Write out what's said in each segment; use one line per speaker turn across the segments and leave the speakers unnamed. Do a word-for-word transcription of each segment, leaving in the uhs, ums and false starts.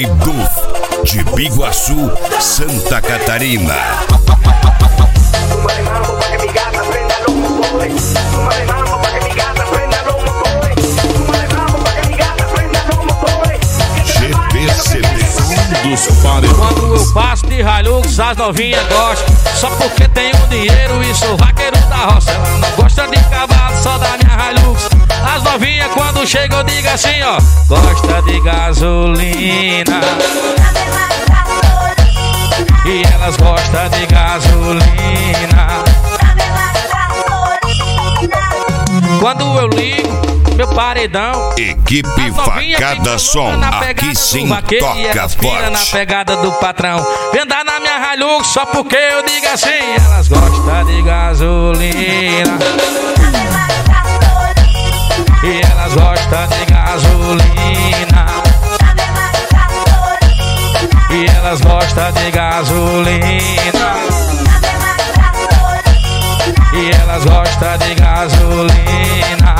Duf, de Biguaçu, Santa Catarina. G P C D dos Paredões.
Quando eu passo de Hilux, as novinhas gostam. Só porque tenho dinheiro e sou vaqueiro da roça. Ela não gosta de cavalo, só da minha Hilux. As novinhas quando chegam eu digo assim, ó: gosta de gasolina. E elas gostam de gasolina. Quando eu ligo meu paredão,
Equipe Facada Som, aqui sim toca forte.
Na pegada do patrão, vem andar na minha Hilux só porque eu digo assim. Elas gostam de gasolina. E elas gostam de gasolina. E elas gostam de gasolina. E elas gostam de gasolina.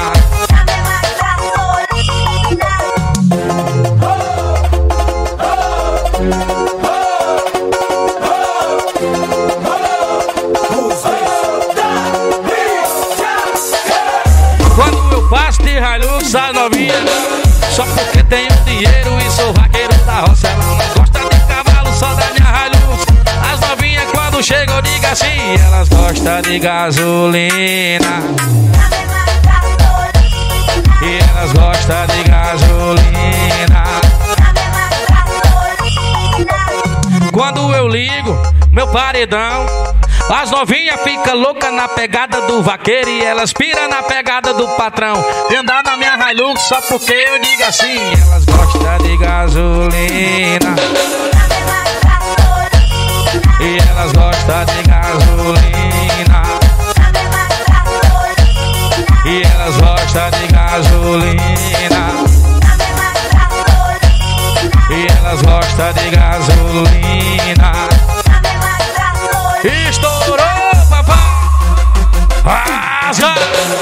Quando eu passo de Hilux, as novinhas, só porque tenho dinheiro e sou vaqueiro da roça. Ela não gosta de cavalo, só da minha Hilux. As novinhas quando chegam eu digo assim: elas gostam de gasolina. E elas gostam de gasolina. Quando eu ligo meu paredão, as novinhas ficam loucas na pegada do vaqueiro e elas piram na pegada do patrão. Vem andar na minha Hilux só porque eu digo assim: elas gostam de gasolina. E elas gostam de gasolina. E elas gostam de gasolina. E elas gostam de gasolina. Estourou, papai! Rasga!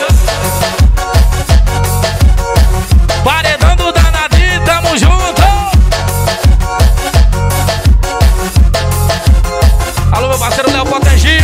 Paredão do danadinho, tamo junto! Alô, meu parceiro Léo Potengi!